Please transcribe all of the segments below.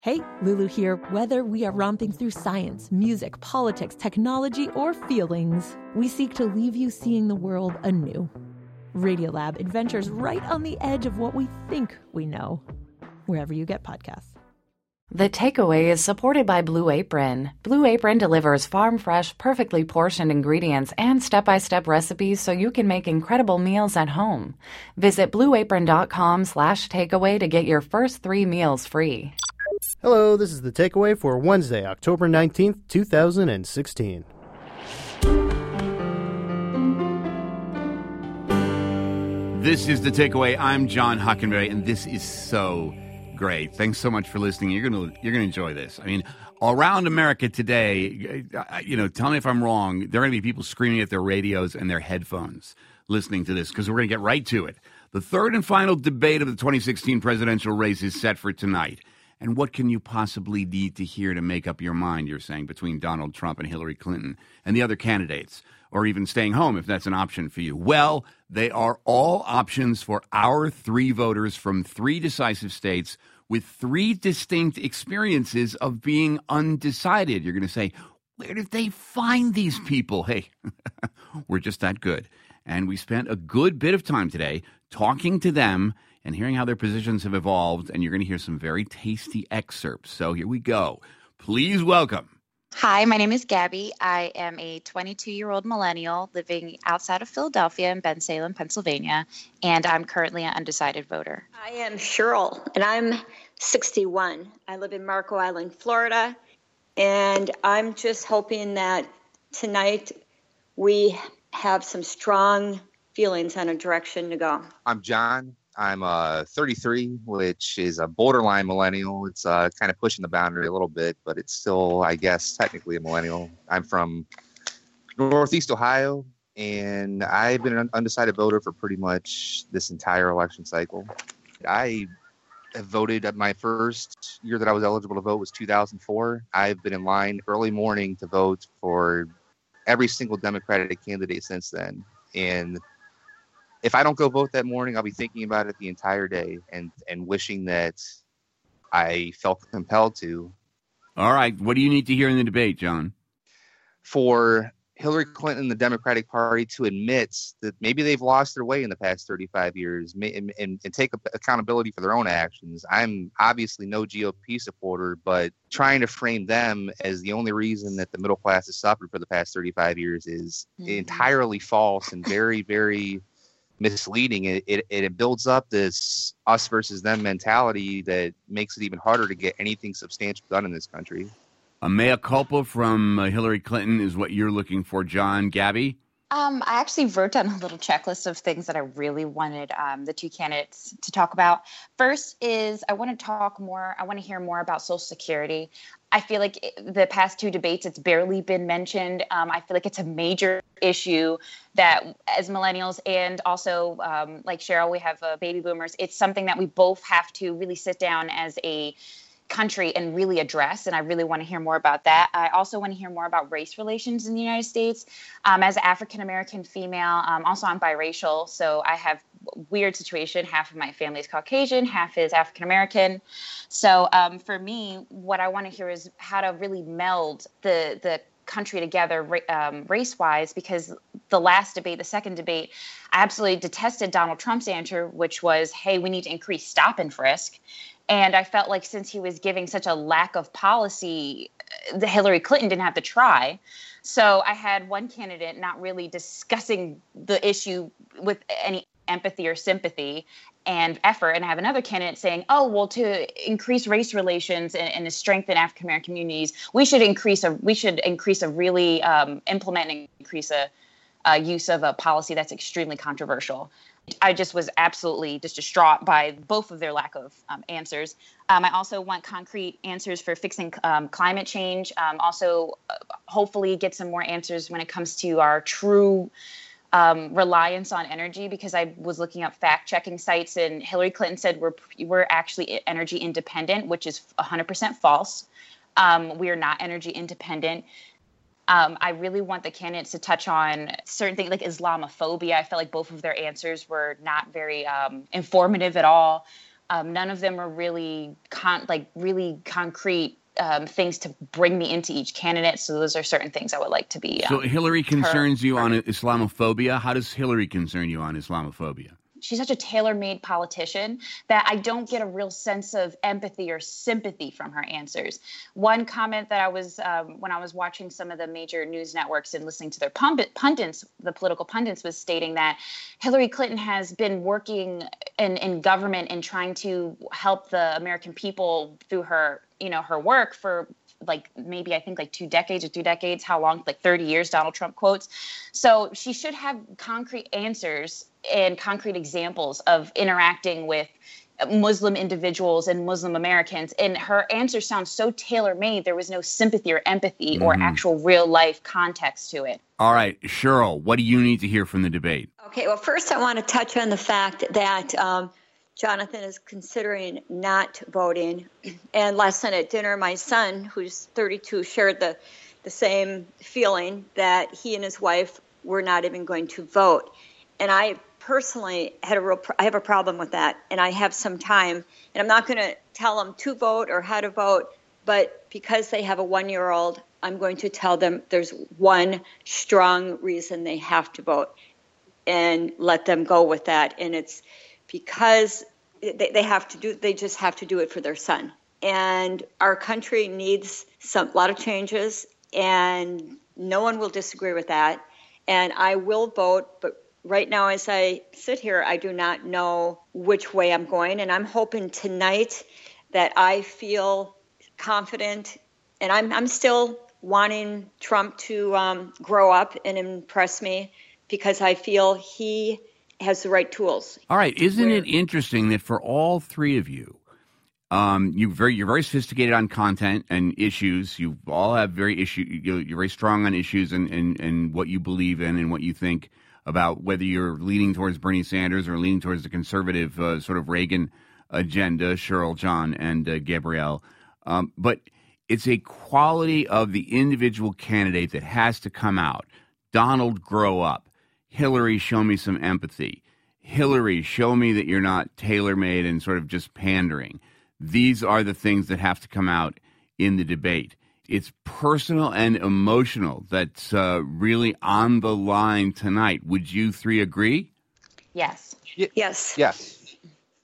Hey, Lulu here. Whether we are romping through science, music, politics, technology, or feelings, we seek to leave you seeing the world anew. Radiolab adventures right on the edge of what we think we know, wherever you get podcasts. The Takeaway is supported by Blue Apron. Blue Apron delivers farm-fresh, perfectly portioned ingredients and step-by-step recipes so you can make incredible meals at home. Visit blueapron.com/takeaway to get your first 3 meals free. Hello, this is The Takeaway for Wednesday, October 19th, 2016. This is The Takeaway. I'm John Hockenberry, and this is so great. Thanks so much for listening. You're gonna enjoy this. I mean, around America today, tell me if I'm wrong, there are going to be people screaming at their radios and their headphones listening to this, because we're going to get right to it. The third and final debate of the 2016 presidential race is set for tonight. And what can you possibly need to hear to make up your mind, you're saying, between Donald Trump and Hillary Clinton and the other candidates, or even staying home if that's an option for you? Well, they are all options for our 3 voters from 3 decisive states with 3 distinct experiences of being undecided. You're going to say, where did they find these people? Hey, we're just that good. And we spent a good bit of time today talking to them and hearing how their positions have evolved, and you're going to hear some very tasty excerpts. So here we go. Please welcome. Hi, my name is Gabby. I am a 22-year-old millennial living outside of Philadelphia in Bensalem, Pennsylvania, and I'm currently an undecided voter. I am Cheryl, and I'm 61. I live in Marco Island, Florida, and I'm just hoping that tonight we have some strong feelings on a direction to go. I'm John. I'm 33, which is a borderline millennial. It's kind of pushing the boundary a little bit, but it's still, I guess, technically a millennial. I'm from Northeast Ohio, and I've been an undecided voter for pretty much this entire election cycle. I have voted at my first year that I was eligible to vote was 2004. I've been in line early morning to vote for every single Democratic candidate since then. And if I don't go vote that morning, I'll be thinking about it the entire day and wishing that I felt compelled to. All right. What do you need to hear in the debate, John? For Hillary Clinton and the Democratic Party to admit that maybe they've lost their way in the past 35 years and take accountability for their own actions. I'm obviously no GOP supporter, but trying to frame them as the only reason that the middle class has suffered for the past 35 years is entirely false and very, very misleading. It builds up this us versus them mentality that makes it even harder to get anything substantial done in this country. A mea culpa from Hillary Clinton is what you're looking for, John. Gabby? I actually wrote down a little checklist of things that I really wanted the 2 candidates to talk about. First is I want to hear more about Social Security. I feel like the past 2 debates, it's barely been mentioned. I feel like it's a major issue that as millennials and also like Cheryl, we have baby boomers. It's something that we both have to really sit down as a country and really address, and I really want to hear more about that. I also want to hear more about race relations in the United States. As an African-American female, also I'm biracial, so I have a weird situation. Half of my family is Caucasian, half is African-American. So for me, what I want to hear is how to really meld the country together race-wise, because the last debate, the second debate, I absolutely detested Donald Trump's answer, which was, hey, we need to increase stop and frisk. And I felt like since he was giving such a lack of policy, the Hillary Clinton didn't have to try. So I had one candidate not really discussing the issue with any empathy or sympathy and effort. And I have another candidate saying, oh, well, to increase race relations and to strengthen African-American communities, we should increase a really implement and increase a use of a policy that's extremely controversial. I just was absolutely just distraught by both of their lack of answers. I also want concrete answers for fixing climate change. Also, hopefully get some more answers when it comes to our true reliance on energy, because I was looking up fact-checking sites, and Hillary Clinton said we're actually energy independent, which is 100% false. We are not energy independent. I really want the candidates to touch on certain things like Islamophobia. I felt like both of their answers were not very informative at all. None of them are really concrete things to bring me into each candidate. So those are certain things I would like to be. So Hillary concerns you on Islamophobia. How does Hillary concern you on Islamophobia? She's such a tailor-made politician that I don't get a real sense of empathy or sympathy from her answers. One comment that I was, when I was watching some of the major news networks and listening to their pundits, the political pundits, was stating that Hillary Clinton has been working in government and trying to help the American people through her, her work for maybe I think 2 decades or 3 decades, how long, 30 years, Donald Trump quotes. So she should have concrete answers and concrete examples of interacting with Muslim individuals and Muslim Americans. And her answer sounds so tailor-made. There was no sympathy or empathy or actual real life context to it. All right, Cheryl, what do you need to hear from the debate? Okay, well, first I want to touch on the fact that Jonathan is considering not voting. And last night at dinner, my son, who's 32, shared the same feeling that he and his wife were not even going to vote. And I personally I have a problem with that. And I have some time. And I'm not going to tell them to vote or how to vote. But because they have a 1-year-old, I'm going to tell them there's one strong reason they have to vote and let them go with that. And it's because they just have to do it for their son. And our country needs a lot of changes, and no one will disagree with that. And I will vote, but right now as I sit here, I do not know which way I'm going. And I'm hoping tonight that I feel confident, and I'm still wanting Trump to grow up and impress me because I feel he has the right tools. All right. Isn't it interesting that for all three of you, you're very sophisticated on content and issues. You all have you're very strong on issues and what you believe in and what you think about, whether you're leaning towards Bernie Sanders or leaning towards the conservative sort of Reagan agenda, Cheryl, John, and Gabrielle. But it's a quality of the individual candidate that has to come out. Donald, grow up. Hillary, show me some empathy. Hillary, show me that you're not tailor-made and sort of just pandering. These are the things that have to come out in the debate. It's personal and emotional that's really on the line tonight. Would you three agree? Yes. Yes. Yes.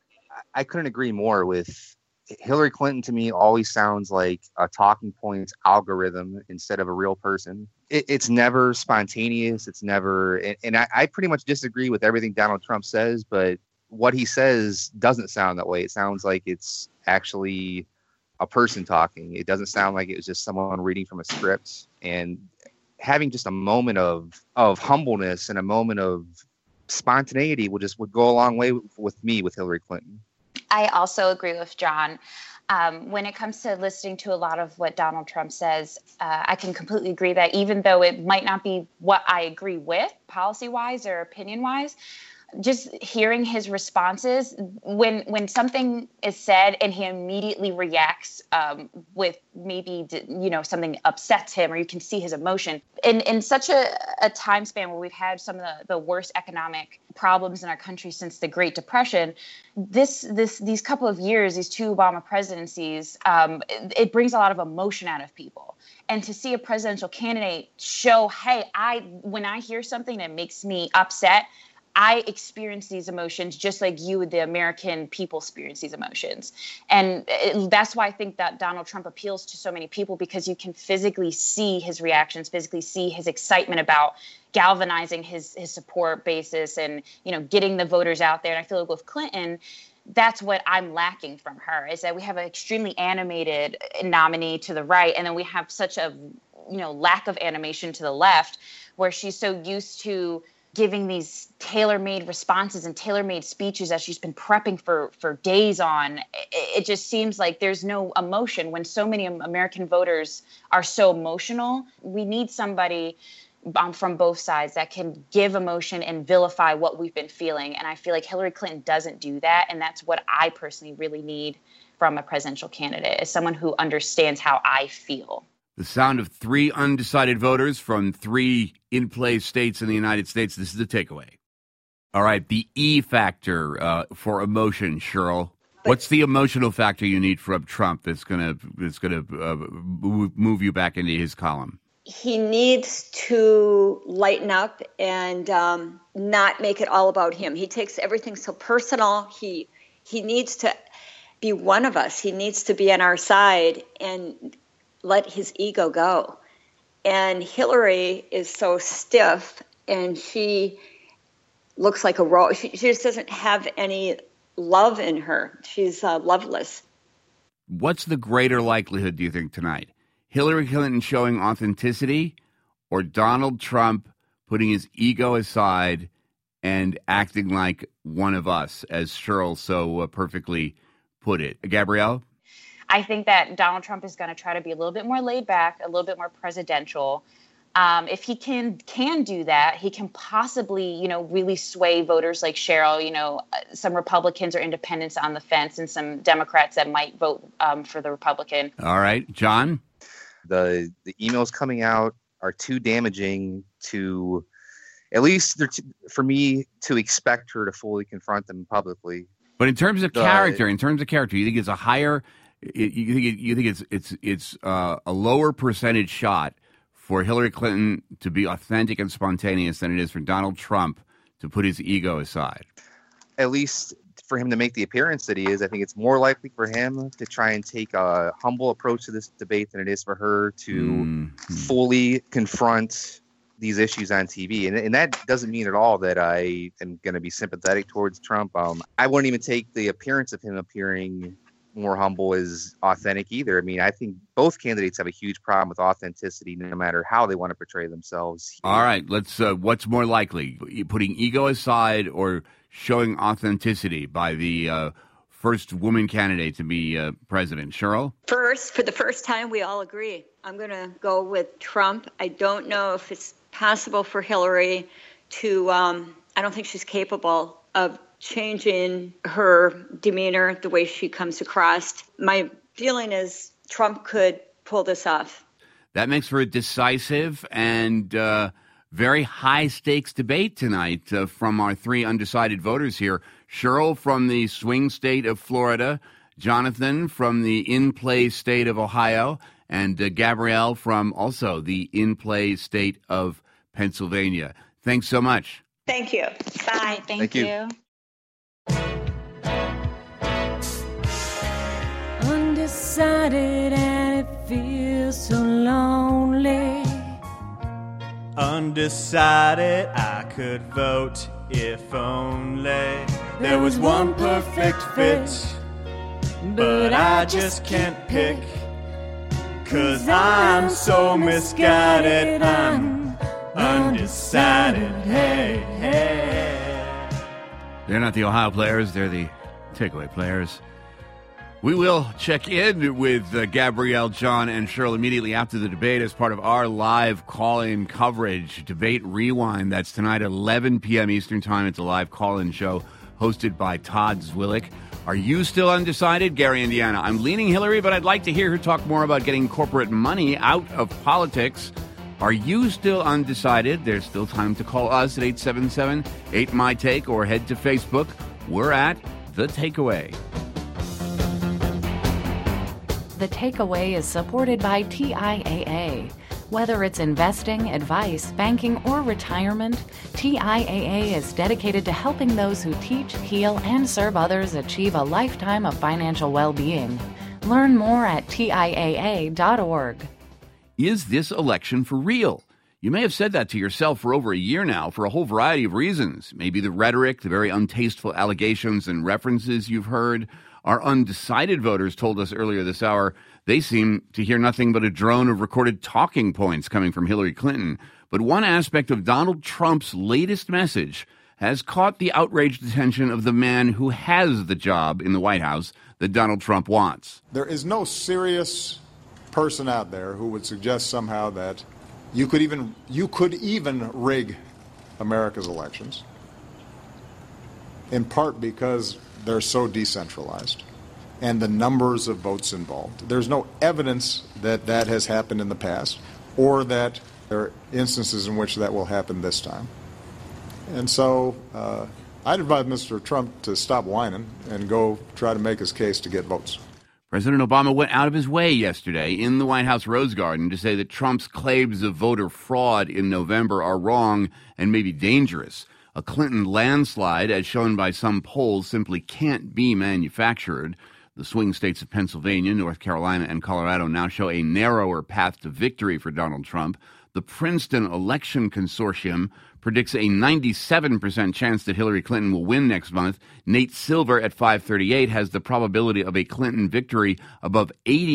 I couldn't agree more with Hillary Clinton. To me, always sounds like a talking points algorithm instead of a real person. It's never spontaneous. It's never, and I pretty much disagree with everything Donald Trump says, but what he says doesn't sound that way. It sounds like it's actually a person talking. It doesn't sound like it was just someone reading from a script. And having just a moment of humbleness and a moment of spontaneity would go a long way with me with Hillary Clinton. I also agree with John. When it comes to listening to a lot of what Donald Trump says, I can completely agree that even though it might not be what I agree with policy-wise or opinion-wise, just hearing his responses when something is said and he immediately reacts with maybe something upsets him, or you can see his emotion in such a time span where we've had some of the worst economic problems in our country since the Great Depression. These couple of years, these 2 Obama presidencies, it brings a lot of emotion out of people. And to see a presidential candidate show, hey, when I hear something that makes me upset, I experience these emotions just like you, the American people, experience these emotions. And that's why I think that Donald Trump appeals to so many people, because you can physically see his reactions, physically see his excitement about galvanizing his support basis and, getting the voters out there. And I feel like with Clinton, that's what I'm lacking from her, is that we have an extremely animated nominee to the right, and then we have such a, lack of animation to the left, where she's so used to giving these tailor-made responses and tailor-made speeches that she's been prepping for days on. It just seems like there's no emotion when so many American voters are so emotional. We need somebody from both sides that can give emotion and vilify what we've been feeling. And I feel like Hillary Clinton doesn't do that. And that's what I personally really need from a presidential candidate, is someone who understands how I feel. The sound of 3 undecided voters from 3 in-play states in the United States. This is the takeaway. All right, the E factor for emotion, Cheryl. What's the emotional factor you need from Trump that's gonna move you back into his column? He needs to lighten up and not make it all about him. He takes everything so personal. He needs to be one of us. He needs to be on our side and let his ego go. And Hillary is so stiff, and she looks like a rose. She just doesn't have any love in her. She's loveless. What's the greater likelihood, do you think, tonight? Hillary Clinton showing authenticity, or Donald Trump putting his ego aside and acting like one of us, as Cheryl so perfectly put it? Gabrielle? I think that Donald Trump is going to try to be a little bit more laid back, a little bit more presidential. If he can do that, he can possibly, really sway voters like Cheryl, some Republicans or independents on the fence and some Democrats that might vote for the Republican. All right. John? The emails coming out are too damaging to, at least for me, to expect her to fully confront them publicly. But in terms of character, you think it's a higher, you think it's a lower percentage shot for Hillary Clinton to be authentic and spontaneous than it is for Donald Trump to put his ego aside? At least for him to make the appearance that he is, I think it's more likely for him to try and take a humble approach to this debate than it is for her to fully confront these issues on TV. And that doesn't mean at all that I am going to be sympathetic towards Trump. I wouldn't even take the appearance of him appearing more humble as authentic either. I mean, I think both candidates have a huge problem with authenticity, no matter how they want to portray themselves. All right, let's. What's more likely, putting ego aside or showing authenticity by the first woman candidate to be president? Cheryl? First, for the first time, we all agree. I'm going to go with Trump. I don't know if it's possible for Hillary to. I don't think she's capable of changing her demeanor, the way she comes across. My feeling is Trump could pull this off. That makes for a decisive and very high-stakes debate tonight from our three undecided voters here. Cheryl from the swing state of Florida, Jonathan from the in-play state of Ohio, and Gabrielle from also the in-play state of Pennsylvania. Thanks so much. Thank you. Bye. Thank you. Undecided and it feels so lonely. Undecided, I could vote if only there was one perfect fit. But I just can't pick, 'cause I'm so misguided. I'm undecided. Hey, hey. They're not the Ohio players, they're the takeaway players. We will check in with Gabrielle, John, and Cheryl immediately after the debate as part of our live call-in coverage, Debate Rewind. That's tonight at 11 p.m. Eastern Time. It's a live call-in show hosted by Todd Zwillich. Are you still undecided? Gary, Indiana. I'm leaning Hillary, but I'd like to hear her talk more about getting corporate money out of politics. Are you still undecided? There's still time to call us at 877-8MY-TAKE or head to Facebook. We're at The Takeaway. The Takeaway is supported by TIAA. Whether it's investing, advice, banking, or retirement, TIAA is dedicated to helping those who teach, heal, and serve others achieve a lifetime of financial well-being. Learn more at TIAA.org. Is this election for real? You may have said that to yourself for over a year now for a whole variety of reasons. Maybe the rhetoric, the very untasteful allegations and references you've heard. Our undecided voters told us earlier this hour they seem to hear nothing but a drone of recorded talking points coming from Hillary Clinton. But one aspect of Donald Trump's latest message has caught the outraged attention of the man who has the job in the White House that Donald Trump wants. There is no serious person out there who would suggest somehow that you could even rig America's elections, in part because they're so decentralized and the numbers of votes involved. There's no evidence that that has happened in the past or that there are instances in which that will happen this time. And so I'd advise Mr. Trump to stop whining and go try to make his case to get votes. President Obama went out of his way yesterday in the White House Rose Garden to say that Trump's claims of voter fraud in November are wrong and maybe dangerous. A Clinton landslide, as shown by some polls, simply can't be manufactured. The swing states of Pennsylvania, North Carolina, and Colorado now show a narrower path to victory for Donald Trump. The Princeton Election Consortium predicts a 97% chance that Hillary Clinton will win next month. Nate Silver at 538 has the probability of a Clinton victory above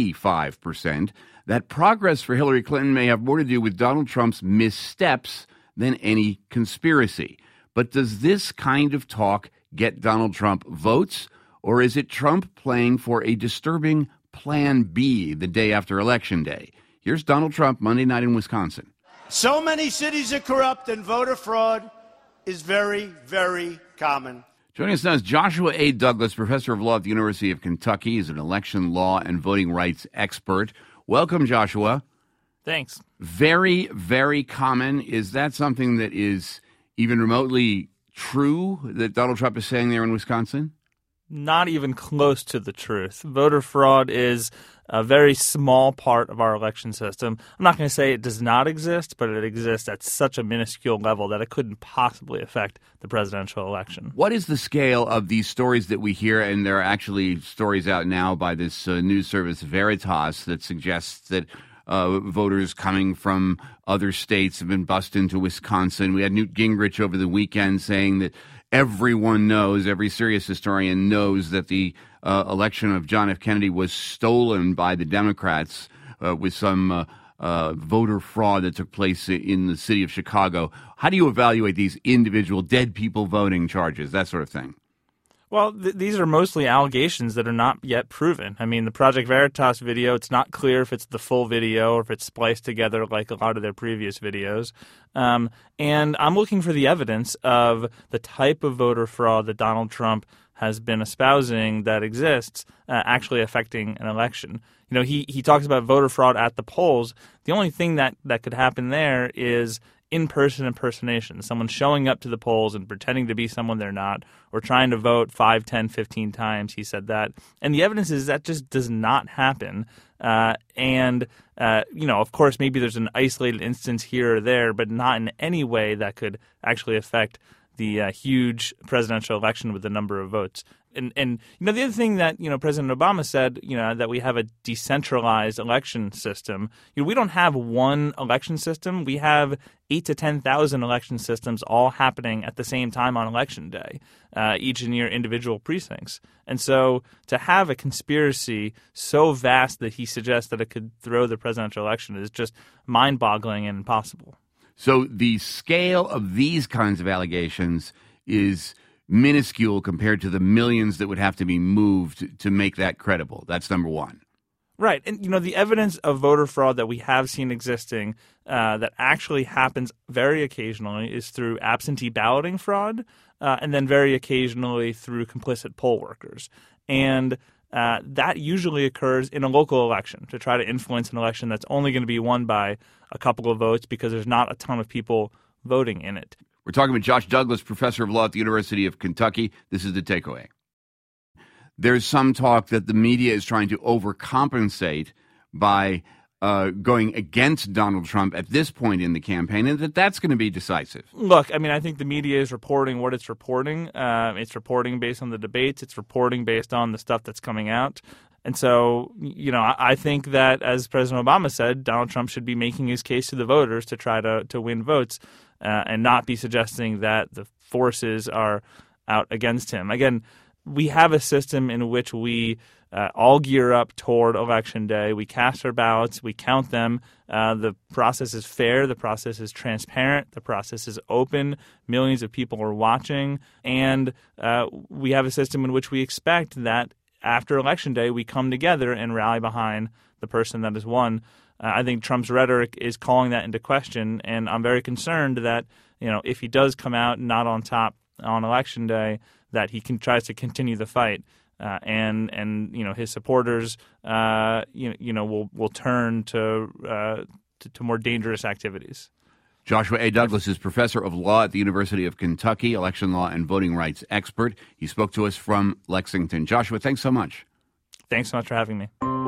85%. That progress for Hillary Clinton may have more to do with Donald Trump's missteps than any conspiracy. But does this kind of talk get Donald Trump votes, or is it Trump playing for a disturbing Plan B the day after Election Day? Here's Donald Trump Monday night in Wisconsin. So many cities are corrupt, and voter fraud is very, very common. Joining us now is Joshua A. Douglas, professor of law at the University of Kentucky. He's an election law and voting rights expert. Welcome, Joshua. Thanks. Very, very common. Is that something that is even remotely true that Donald Trump is saying there in Wisconsin? Not even close to the truth. Voter fraud is a very small part of our election system. I'm not going to say it does not exist, but it exists at such a minuscule level that it couldn't possibly affect the presidential election. What is the scale of these stories that we hear? And there are actually stories out now by this news service Veritas that suggests that voters coming from other states have been bussed into Wisconsin. We had Newt Gingrich over the weekend saying that everyone knows, every serious historian knows that the election of John F. Kennedy was stolen by the Democrats with some voter fraud that took place in the city of Chicago. How do you evaluate these individual dead people voting charges, that sort of thing? Well, these are mostly allegations that are not yet proven. I mean, the Project Veritas video, it's not clear if it's the full video or if it's spliced together like a lot of their previous videos. And I'm looking for the evidence of the type of voter fraud that Donald Trump has been espousing that exists actually affecting an election. You know, he talks about voter fraud at the polls. The only thing that could happen there is in-person impersonation, someone showing up to the polls and pretending to be someone they're not, or trying to vote 5, 10, 15 times. He said that. And the evidence is that just does not happen. Of course, maybe there's an isolated instance here or there, but not in any way that could actually affect the huge presidential election with the number of votes. And the other thing that, President Obama said, that we have a decentralized election system. We don't have one election system. We have 8,000 to 10,000 election systems all happening at the same time on Election Day, each in your individual precincts. And so to have a conspiracy so vast that he suggests that it could throw the presidential election is just mind-boggling and impossible. So the scale of these kinds of allegations is minuscule compared to the millions that would have to be moved to make that credible. That's number one. Right. And, the evidence of voter fraud that we have seen existing that actually happens very occasionally is through absentee balloting fraud and then very occasionally through complicit poll workers. And that usually occurs in a local election to try to influence an election that's only going to be won by a couple of votes because there's not a ton of people voting in it. We're talking with Josh Douglas, professor of law at the University of Kentucky. This is The Takeaway. There's some talk that the media is trying to overcompensate by going against Donald Trump at this point in the campaign, and that's going to be decisive. Look, I think the media is reporting what it's reporting. It's reporting based on the debates. It's reporting based on the stuff that's coming out. And so, I think that, as President Obama said, Donald Trump should be making his case to the voters to try to win votes and not be suggesting that the forces are out against him. Again, we have a system in which we all gear up toward Election Day. We cast our ballots. We count them. The process is fair. The process is transparent. The process is open. Millions of people are watching. And we have a system in which we expect that after Election Day, we come together and rally behind the person that has won. I think Trump's rhetoric is calling that into question, and I'm very concerned that, if he does come out not on top on Election Day, that he tries to continue the fight, and his supporters, will turn to more dangerous activities. Joshua A. Douglas is professor of law at the University of Kentucky, election law and voting rights expert. He spoke to us from Lexington. Joshua, thanks so much. Thanks so much for having me.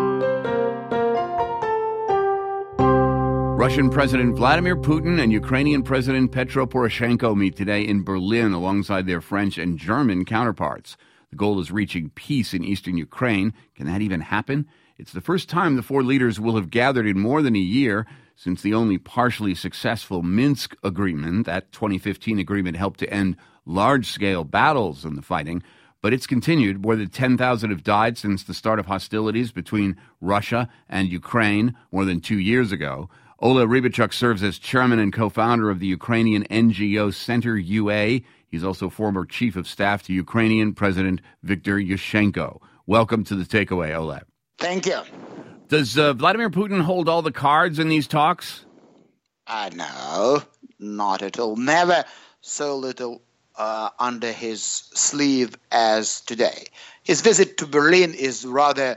Russian President Vladimir Putin and Ukrainian President Petro Poroshenko meet today in Berlin alongside their French and German counterparts. The goal is reaching peace in eastern Ukraine. Can that even happen? It's the first time the four leaders will have gathered in more than a year since the only partially successful Minsk agreement. That 2015 agreement helped to end large-scale battles in the fighting, but it's continued. More than 10,000 have died since the start of hostilities between Russia and Ukraine more than 2 years ago. Ola Rybachuk serves as chairman and co-founder of the Ukrainian NGO Center UA. He's also former chief of staff to Ukrainian President Viktor Yushchenko. Welcome to The Takeaway, Ola. Thank you. Does Vladimir Putin hold all the cards in these talks? No, not at all. Never so little under his sleeve as today. His visit to Berlin is rather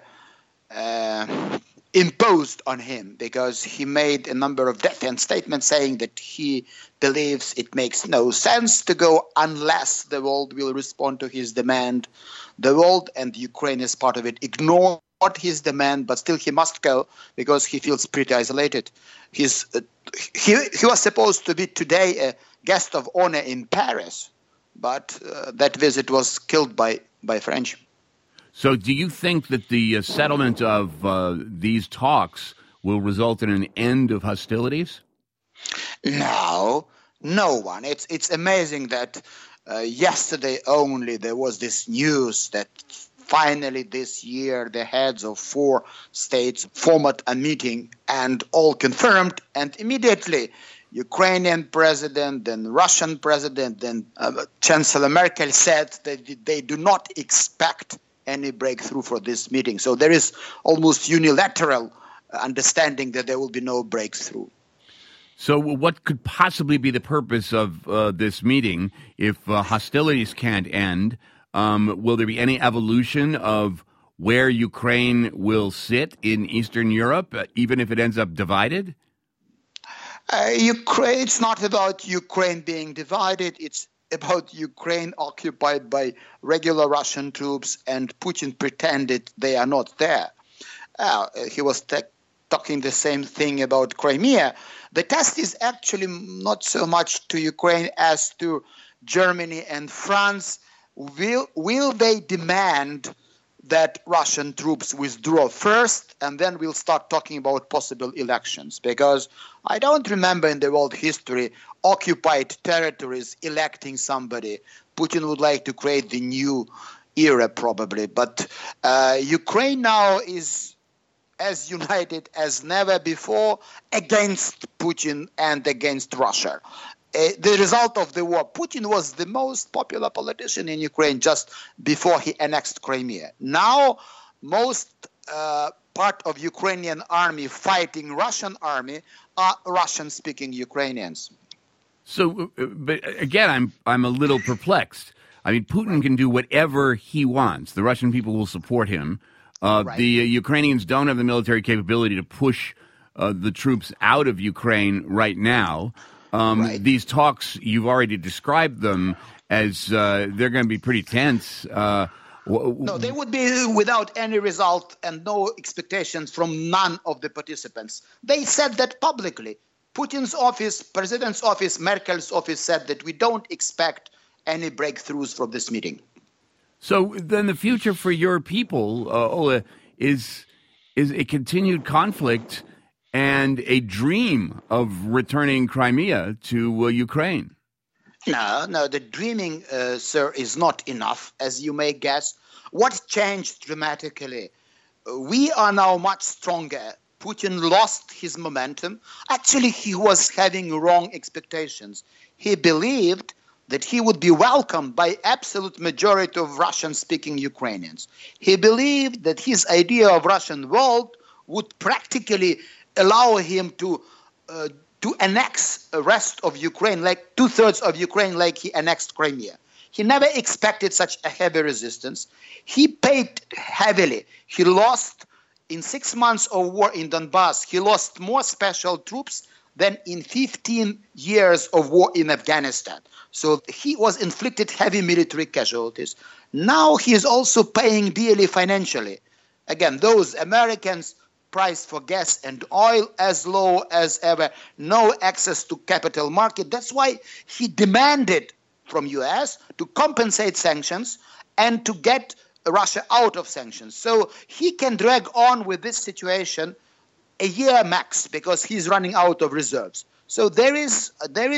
imposed on him because he made a number of defense statements saying that he believes it makes no sense to go unless the world will respond to his demand. The world, and Ukraine is part of it, ignore his demand, but still he must go because he feels pretty isolated. He was supposed to be today a guest of honor in Paris, but that visit was killed by French. So do you think that the settlement of these talks will result in an end of hostilities? No one. It's amazing that yesterday only there was this news that finally this year the heads of 4 states formed a meeting and all confirmed, and immediately Ukrainian president, then Russian president, then Chancellor Merkel said that they do not expect any breakthrough for this meeting. So there is almost unilateral understanding that there will be no breakthrough. So what could possibly be the purpose of this meeting if hostilities can't end? Will there be any evolution of where Ukraine will sit in Eastern Europe, even if it ends up divided? It's not about Ukraine being divided. It's about Ukraine occupied by regular Russian troops, and Putin pretended they are not there. He was talking the same thing about Crimea. The test is actually not so much to Ukraine as to Germany and France. Will they demand that Russian troops withdraw first, and then we'll start talking about possible elections? Because I don't remember in the world history occupied territories electing somebody. Putin would like to create the new era probably, but Ukraine now is as united as never before against Putin and against Russia. The result of the war, Putin was the most popular politician in Ukraine just before he annexed Crimea. Now, most part of Ukrainian army fighting Russian army are Russian-speaking Ukrainians. So, but again, I'm a little perplexed. I mean, Putin can do whatever he wants. The Russian people will support him. Right. The Ukrainians don't have the military capability to push the troops out of Ukraine right now. Right. These talks, you've already described them as they're going to be pretty tense. No, they would be without any result and no expectations from none of the participants. They said that publicly. Putin's office, President's office, Merkel's office said that we don't expect any breakthroughs from this meeting. So then the future for your people, Ola, is a continued conflict and a dream of returning Crimea to Ukraine. No, the dreaming, sir, is not enough, as you may guess. What changed dramatically? We are now much stronger. Putin lost his momentum. Actually, he was having wrong expectations. He believed that he would be welcomed by absolute majority of Russian-speaking Ukrainians. He believed that his idea of Russian world would practically allow him to annex the rest of Ukraine, like 2/3 of Ukraine, like he annexed Crimea. He never expected such a heavy resistance. He paid heavily. He lost, in 6 months of war in Donbass, he lost more special troops than in 15 years of war in Afghanistan. So he was inflicted heavy military casualties. Now he is also paying dearly financially. Again, those Americans price for gas and oil as low as ever, no access to capital market. That's why he demanded from US to compensate sanctions and to get Russia out of sanctions. So he can drag on with this situation a year max because he's running out of reserves. So there is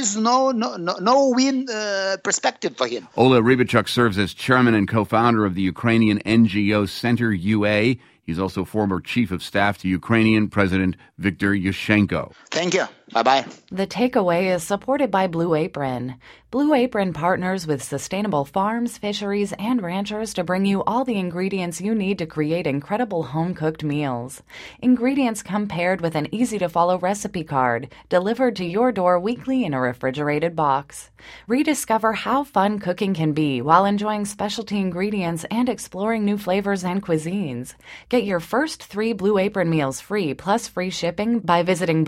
no win perspective for him. Ola Rybachuk serves as chairman and co-founder of the Ukrainian NGO Center UA. He's also former chief of staff to Ukrainian President Viktor Yushchenko. Thank you. Bye-bye. The Takeaway is supported by Blue Apron. Blue Apron partners with sustainable farms, fisheries, and ranchers to bring you all the ingredients you need to create incredible home-cooked meals. Ingredients come paired with an easy-to-follow recipe card, delivered to your door weekly in a refrigerated box. Rediscover how fun cooking can be while enjoying specialty ingredients and exploring new flavors and cuisines. Get your first 3 Blue Apron meals free plus free shipping by visiting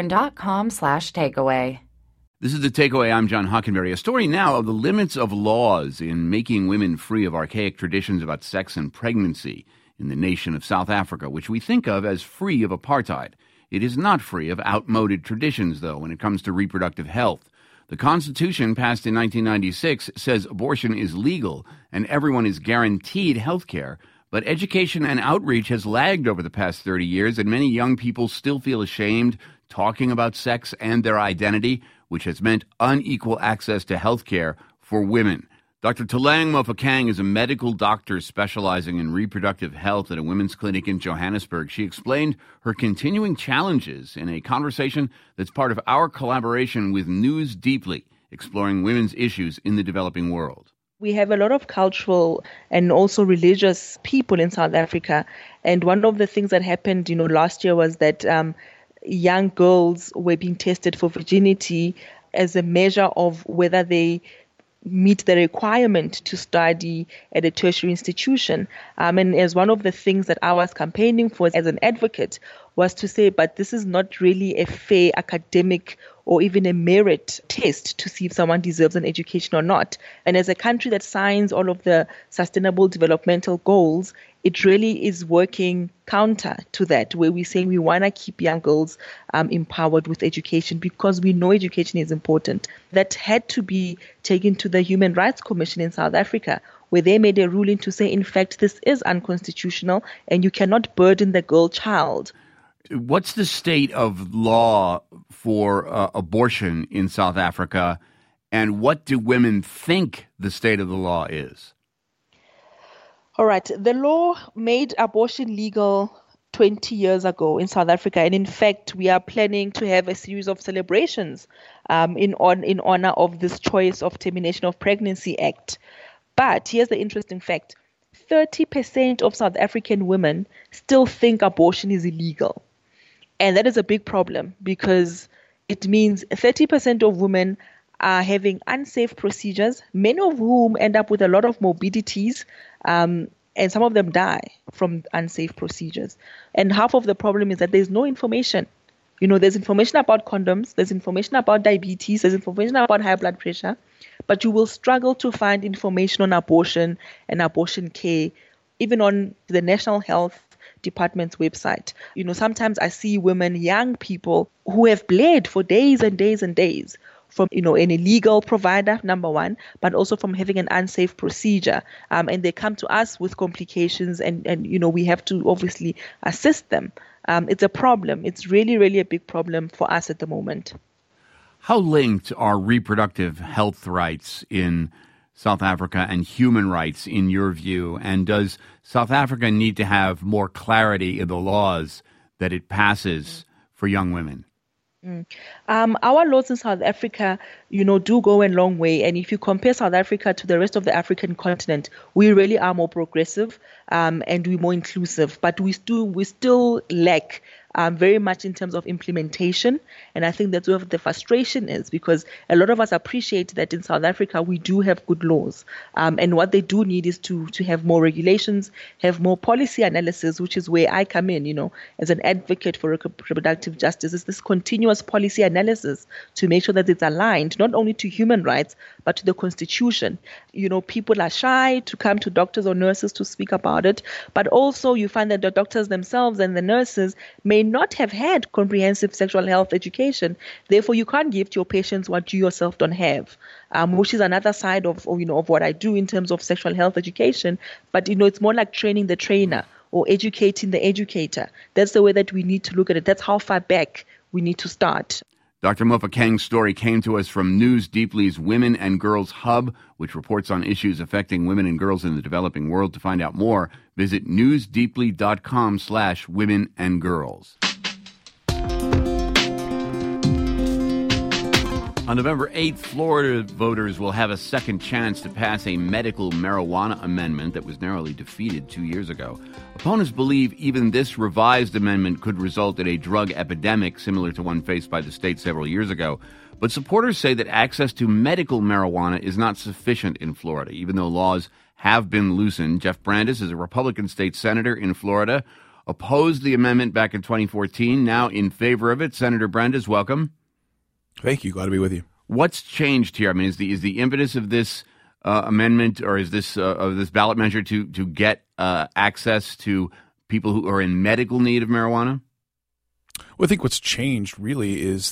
blueapron.com/takeaway. This is The Takeaway. I'm John Hockenberry. A story now of the limits of laws in making women free of archaic traditions about sex and pregnancy in the nation of South Africa, which we think of as free of apartheid. It is not free of outmoded traditions, though, when it comes to reproductive health. The Constitution, passed in 1996, says abortion is legal and everyone is guaranteed health care. But education and outreach has lagged over the past 30 years, and many young people still feel ashamed talking about sex and their identity, which has meant unequal access to health care for women. Dr. Thaleng Mofokeng is a medical doctor specializing in reproductive health at a women's clinic in Johannesburg. She explained her continuing challenges in a conversation that's part of our collaboration with News Deeply, exploring women's issues in the developing world. We have a lot of cultural and also religious people in South Africa. And one of the things that happened, last year was that young girls were being tested for virginity as a measure of whether they meet the requirement to study at a tertiary institution. And as one of the things that I was campaigning for as an advocate was to say, but this is not really a fair academic or even a merit test to see if someone deserves an education or not. And as a country that signs all of the sustainable developmental goals, it really is working counter to that, where we're saying we want to keep young girls empowered with education because we know education is important. That had to be taken to the Human Rights Commission in South Africa, where they made a ruling to say, in fact, this is unconstitutional and you cannot burden the girl child. What's the state of law for abortion in South Africa, and what do women think the state of the law is? All right. The law made abortion legal 20 years ago in South Africa. And in fact, we are planning to have a series of celebrations in honor of this Choice of Termination of Pregnancy Act. But here's the interesting fact. 30% of South African women still think abortion is illegal. And that is a big problem because it means 30% of women are having unsafe procedures, many of whom end up with a lot of morbidities, and some of them die from unsafe procedures. And half of the problem is that there's no information. There's information about condoms, there's information about diabetes, there's information about high blood pressure, but you will struggle to find information on abortion and abortion care, even on the National Health Department's website. Sometimes I see women, young people, who have bled for days and days and days from, an illegal provider, number one, but also from having an unsafe procedure. And they come to us with complications and we have to obviously assist them. It's a problem. It's really, really a big problem for us at the moment. How linked are reproductive health rights in South Africa and human rights in your view? And does South Africa need to have more clarity in the laws that it passes for young women? Our laws in South Africa, do go a long way. And if you compare South Africa to the rest of the African continent, we really are more progressive and we're more inclusive. But we still lack very much in terms of implementation. And I think that's where the frustration is, because a lot of us appreciate that in South Africa we do have good laws. And what they do need is to have more regulations, have more policy analysis, which is where I come in, as an advocate for reproductive justice. It's this continuous policy analysis to make sure that it's aligned not only to human rights, but to the Constitution. People are shy to come to doctors or nurses to speak about it, but also you find that the doctors themselves and the nurses may not have had comprehensive sexual health education. Therefore, you can't give to your patients what you yourself don't have, which is another side of what I do in terms of sexual health education. But, it's more like training the trainer or educating the educator. That's the way that we need to look at it. That's how far back we need to start. Dr. Mofokeng's story came to us from News Deeply's Women and Girls Hub, which reports on issues affecting women and girls in the developing world. To find out more, visit newsdeeply.com/womenandgirls. On November 8th, Florida voters will have a second chance to pass a medical marijuana amendment that was narrowly defeated 2 years ago. Opponents believe even this revised amendment could result in a drug epidemic similar to one faced by the state several years ago. But supporters say that access to medical marijuana is not sufficient in Florida, even though laws have been loosened. Jeff Brandes is a Republican state senator in Florida, opposed the amendment back in 2014, now in favor of it. Senator Brandes, welcome. Thank you. Glad to be with you. What's changed here? I mean, is the impetus of this amendment, or is this of this ballot measure to get access to people who are in medical need of marijuana? Well, I think what's changed really is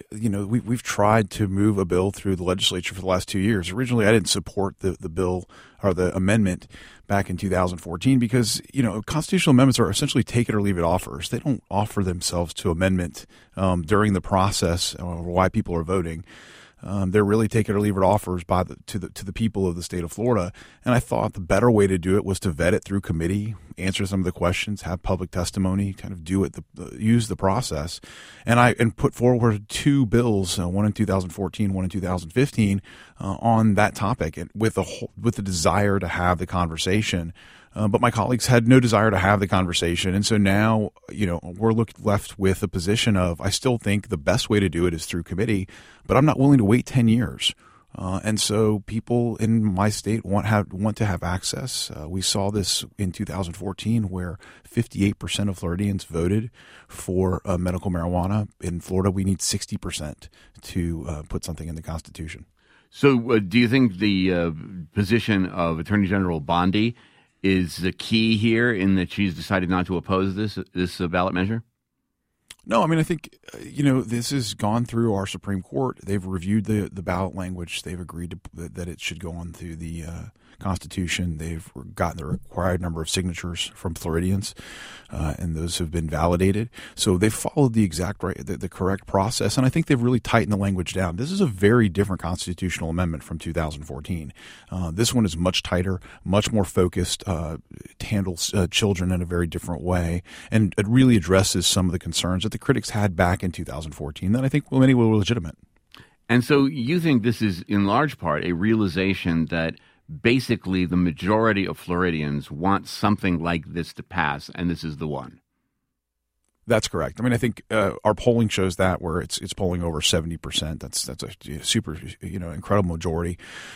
we've tried to move a bill through the legislature for the last 2 years. Originally, I didn't support the bill or the amendment back in 2014 because, constitutional amendments are essentially take it or leave it offers. They don't offer themselves to amendment during the process or why people are voting. They're really take it or leave it offers to the people of the state of Florida. And I thought the better way to do it was to vet it through committee, answer some of the questions, have public testimony, kind of do it, use the process. And put forward two bills, one in 2014, one in 2015, on that topic, and with the desire to have the conversation. But my colleagues had no desire to have the conversation. And so now, we're left with a position of, I still think the best way to do it is through committee, but I'm not willing to wait 10 years. And so people in my state want to have access. We saw this in 2014 where 58% of Floridians voted for medical marijuana. In Florida, we need 60% to put something in the Constitution. So do you think the position of Attorney General Bondi is the key here in that she's decided not to oppose this ballot measure? No, I mean, I think, this has gone through our Supreme Court. They've reviewed the ballot language. They've agreed that it should go on through the Constitution. They've gotten the required number of signatures from Floridians, and those have been validated. So they've followed the correct process, and I think they've really tightened the language down. This is a very different constitutional amendment from 2014. This one is much tighter, much more focused, handles children in a very different way, and it really addresses some of the concerns that the critics had back in 2014 that I think many were legitimate. And so you think this is in large part a realization that basically the majority of Floridians want something like this to pass, and this is the one. That's correct. I mean, I think our polling shows that where it's polling over 70%. That's a super incredible majority.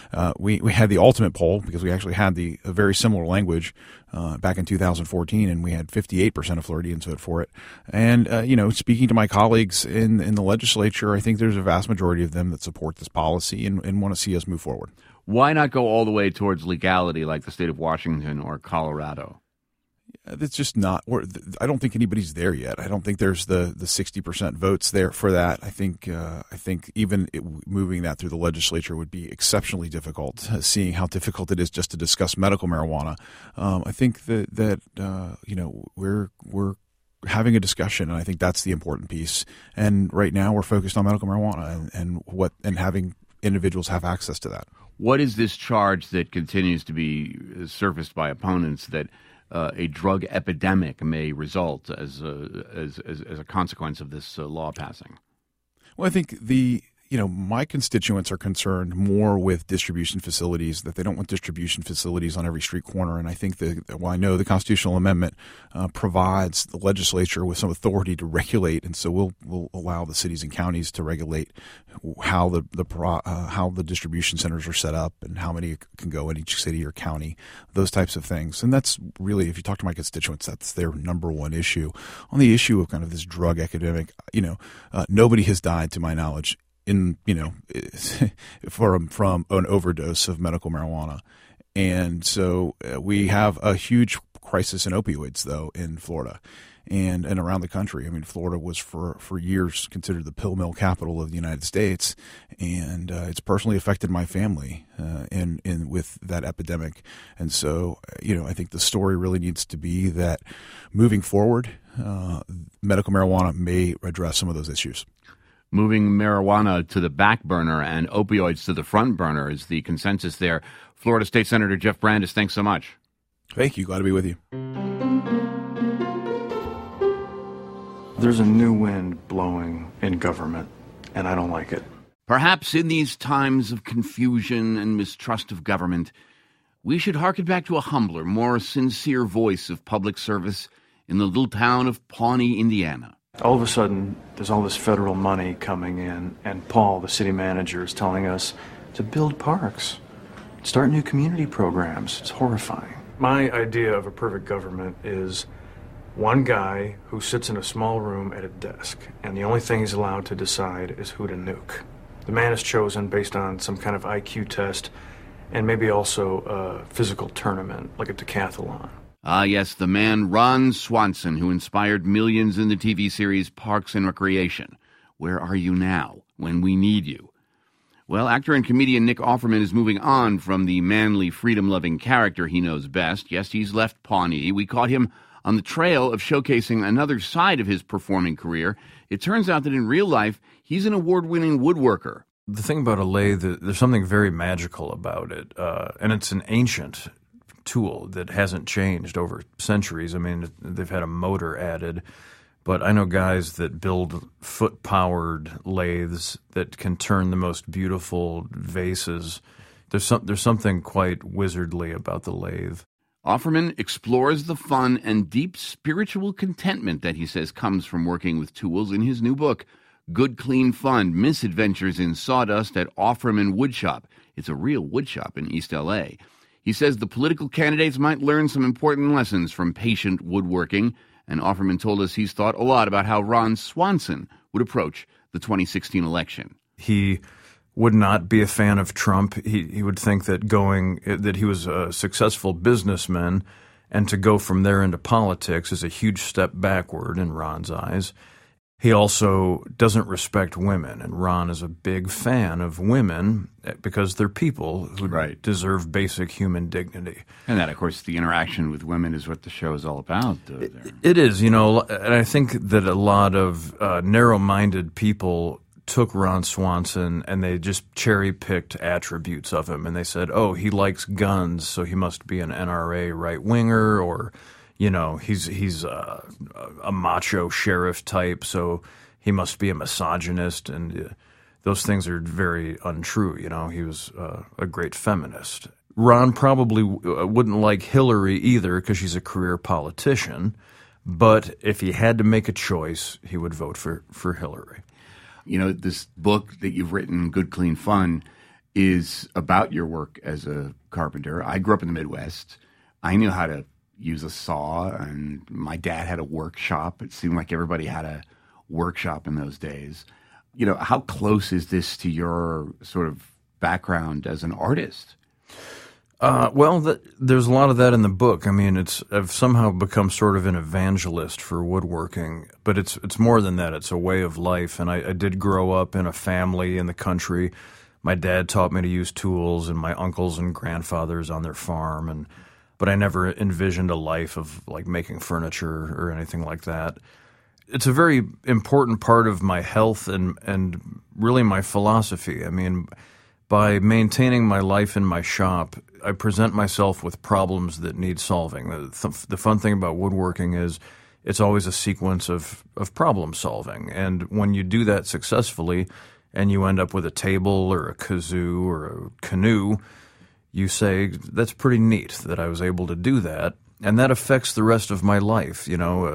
We had the ultimate poll because we actually had a very similar language back in 2014, and we had 58% of Floridians vote for it. And speaking to my colleagues in the legislature, I think there's a vast majority of them that support this policy and want to see us move forward. Why not go all the way towards legality like the state of Washington or Colorado? It's just not. I don't think anybody's there yet. I don't think there's the 60% votes there for that. I think even moving that through the legislature would be exceptionally difficult. Seeing how difficult it is just to discuss medical marijuana, I think that we're having a discussion, and I think that's the important piece. And right now, we're focused on medical marijuana and having individuals have access to that. What is this charge that continues to be surfaced by opponents that a drug epidemic may result as a consequence of this law passing? Well, I think my constituents are concerned more with distribution facilities, that they don't want distribution facilities on every street corner. And I think I know the constitutional amendment provides the legislature with some authority to regulate, and so we'll allow the cities and counties to regulate how the distribution centers are set up and how many can go in each city or county, those types of things. And that's really, if you talk to my constituents, that's their number one issue. On the issue of kind of this drug epidemic, nobody has died, to my knowledge, from an overdose of medical marijuana. And so we have a huge crisis in opioids, though, in Florida and around the country. I mean, Florida was for years considered the pill mill capital of the United States, and it's personally affected my family in with that epidemic. And so, I think the story really needs to be that moving forward, medical marijuana may address some of those issues. Moving marijuana to the back burner and opioids to the front burner is the consensus there. Florida State Senator Jeff Brandes, thanks so much. Thank you. Glad to be with you. There's a new wind blowing in government, and I don't like it. Perhaps in these times of confusion and mistrust of government, we should harken back to a humbler, more sincere voice of public service in the little town of Pawnee, Indiana. All of a sudden, there's all this federal money coming in, and Paul, the city manager, is telling us to build parks, start new community programs. It's horrifying. My idea of a perfect government is one guy who sits in a small room at a desk, and the only thing he's allowed to decide is who to nuke. The man is chosen based on some kind of IQ test, and maybe also a physical tournament, like a decathlon. Ah, yes, the man Ron Swanson, who inspired millions in the TV series Parks and Recreation. Where are you now, when we need you? Well, actor and comedian Nick Offerman is moving on from the manly, freedom-loving character he knows best. Yes, he's left Pawnee. We caught him on the trail of showcasing another side of his performing career. It turns out that in real life, he's an award-winning woodworker. The thing about a lathe, there's something very magical about it, and it's an ancient tool that hasn't changed over centuries. I mean, they've had a motor added, but I know guys that build foot-powered lathes that can turn the most beautiful vases. There's something quite wizardly about the lathe. Offerman explores the fun and deep spiritual contentment that he says comes from working with tools in his new book, Good Clean Fun, Misadventures in Sawdust at Offerman Woodshop. It's a real woodshop in East L.A. He says the political candidates might learn some important lessons from patient woodworking, and Offerman told us he's thought a lot about how Ron Swanson would approach the 2016 election. He would not be a fan of Trump. He would think that he was a successful businessman, and to go from there into politics is a huge step backward in Ron's eyes. He also doesn't respect women, and Ron is a big fan of women because they're people who deserve basic human dignity. And that, of course, the interaction with women is what the show is all about. It is, and I think that a lot of narrow-minded people took Ron Swanson and they just cherry-picked attributes of him, and they said, oh, he likes guns, so he must be an NRA right-winger, or he's a macho sheriff type, so he must be a misogynist, and those things are very untrue. He was a great feminist. Ron probably wouldn't like Hillary either because she's a career politician, but if he had to make a choice, he would vote for Hillary. This book that you've written, Good Clean Fun, is about your work as a carpenter. I grew up in the Midwest. I knew how to use a saw, and my dad had a workshop. It seemed like everybody had a workshop in those days. How close is this to your sort of background as an artist? There's a lot of that in the book. I mean, I've somehow become sort of an evangelist for woodworking, but it's more than that. It's a way of life, and I did grow up in a family in the country. My dad taught me to use tools, and my uncles and grandfathers on their farm, but I never envisioned a life of like making furniture or anything like that. It's a very important part of my health and really my philosophy. I mean, by maintaining my life in my shop, I present myself with problems that need solving. The fun thing about woodworking is it's always a sequence of problem solving. And when you do that successfully, and you end up with a table or a kazoo or a canoe, you say, that's pretty neat that I was able to do that. And that affects the rest of my life.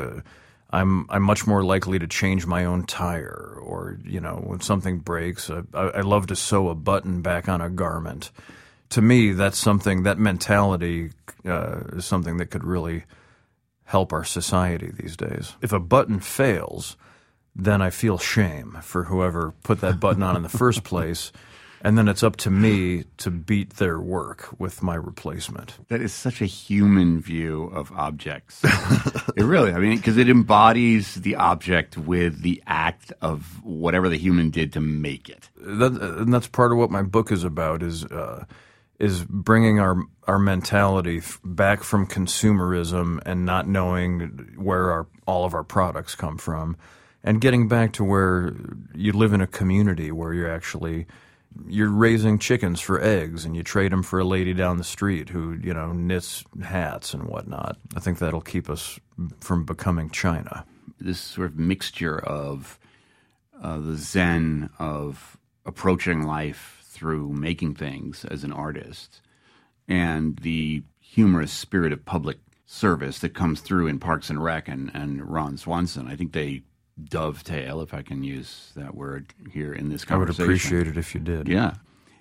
I'm much more likely to change my own tire, or, when something breaks, I love to sew a button back on a garment. To me, that mentality is something that could really help our society these days. If a button fails, then I feel shame for whoever put that button on in the first place. And then it's up to me to beat their work with my replacement. That is such a human view of objects. It really, because it embodies the object with the act of whatever the human did to make it. And that's part of what my book is about, is bringing our mentality back from consumerism and not knowing where all of our products come from, and getting back to where you live in a community where you're raising chickens for eggs, and you trade them for a lady down the street who, knits hats and whatnot. I think that'll keep us from becoming China. This sort of mixture of the zen of approaching life through making things as an artist, and the humorous spirit of public service that comes through in Parks and Rec and Ron Swanson. I think they dovetail, if I can use that word here in this conversation. I would appreciate it if you did. Yeah.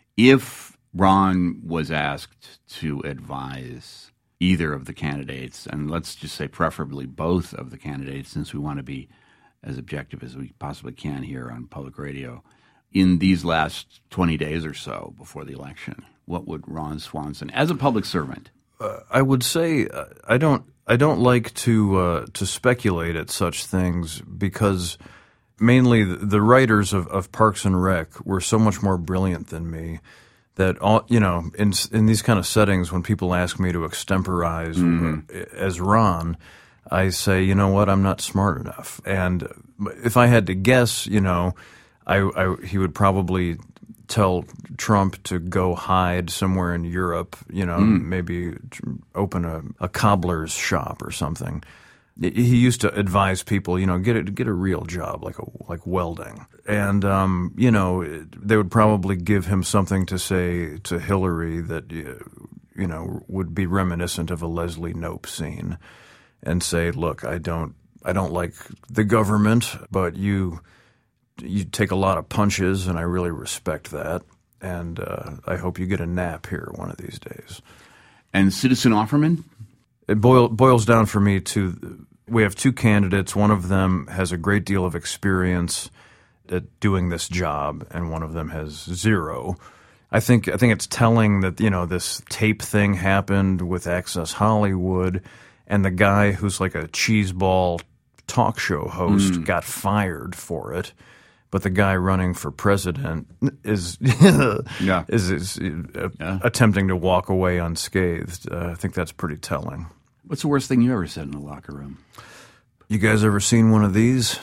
If Ron was asked to advise either of the candidates, and let's just say preferably both of the candidates, since we want to be as objective as we possibly can here on public radio, in these last 20 days or so before the election, what would Ron Swanson, as a public servant? I would say I don't like to speculate at such things, because mainly the writers of Parks and Rec were so much more brilliant than me that in these kind of settings, when people ask me to extemporize as Ron, I say, you know what, I'm not smart enough. And if I had to guess, he would probably tell Trump to go hide somewhere in Europe, maybe open a cobbler's shop or something. He used to advise people, get a real job, like welding. And, they would probably give him something to say to Hillary that, would be reminiscent of a Leslie Knope scene, and say, look, I don't like the government, but you take a lot of punches, and I really respect that. And I hope you get a nap here one of these days. And Citizen Offerman? It boils down for me to, we have two candidates. One of them has a great deal of experience at doing this job, and one of them has zero. I think it's telling that, this tape thing happened with Access Hollywood, and the guy who's like a cheeseball talk show host got fired for it. But the guy running for president is attempting to walk away unscathed. I think that's pretty telling. What's the worst thing you ever said in the locker room? You guys ever seen one of these?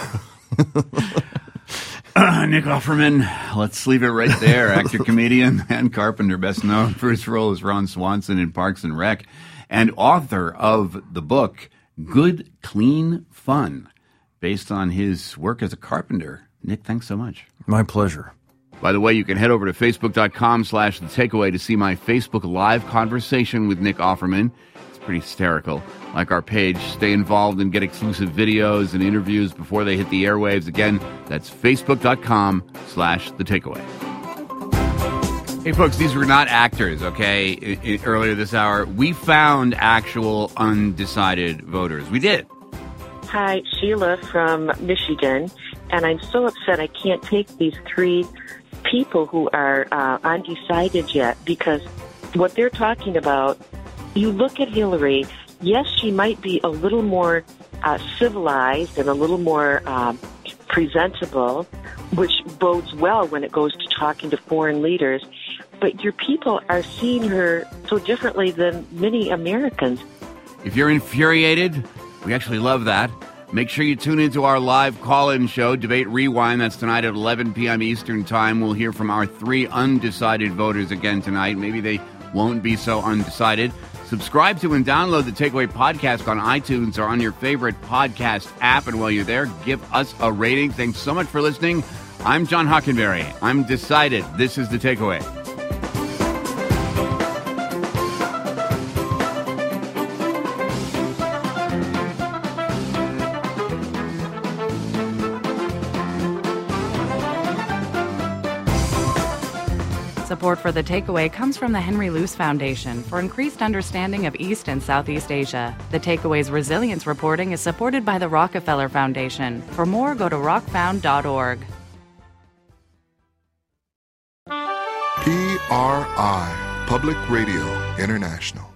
Nick Offerman, let's leave it right there. Actor, comedian, and carpenter, best known for his role as Ron Swanson in Parks and Rec, and author of the book Good, Clean Fun, based on his work as a carpenter. Nick, thanks so much. My pleasure. By the way, you can head over to Facebook.com/The Takeaway to see my Facebook Live conversation with Nick Offerman. It's pretty hysterical. Like our page, stay involved and get exclusive videos and interviews before they hit the airwaves. Again, that's Facebook.com/The Takeaway. Hey, folks, these were not actors, okay? Earlier this hour, we found actual undecided voters. We did. Hi, Sheila from Michigan. And I'm so upset I can't take these three people who are undecided yet, because what they're talking about, you look at Hillary, yes, she might be a little more civilized and a little more presentable, which bodes well when it goes to talking to foreign leaders. But your people are seeing her so differently than many Americans. If you're infuriated, we actually love that. Make sure you tune into our live call-in show, Debate Rewind. That's tonight at 11 p.m. Eastern Time. We'll hear from our three undecided voters again tonight. Maybe they won't be so undecided. Subscribe to and download the Takeaway podcast on iTunes or on your favorite podcast app. And while you're there, give us a rating. Thanks so much for listening. I'm John Hockenberry. I'm decided. This is The Takeaway. Support for The Takeaway comes from the Henry Luce Foundation for increased understanding of East and Southeast Asia. The Takeaway's resilience reporting is supported by the Rockefeller Foundation. For more, go to rockfound.org. PRI, Public Radio International.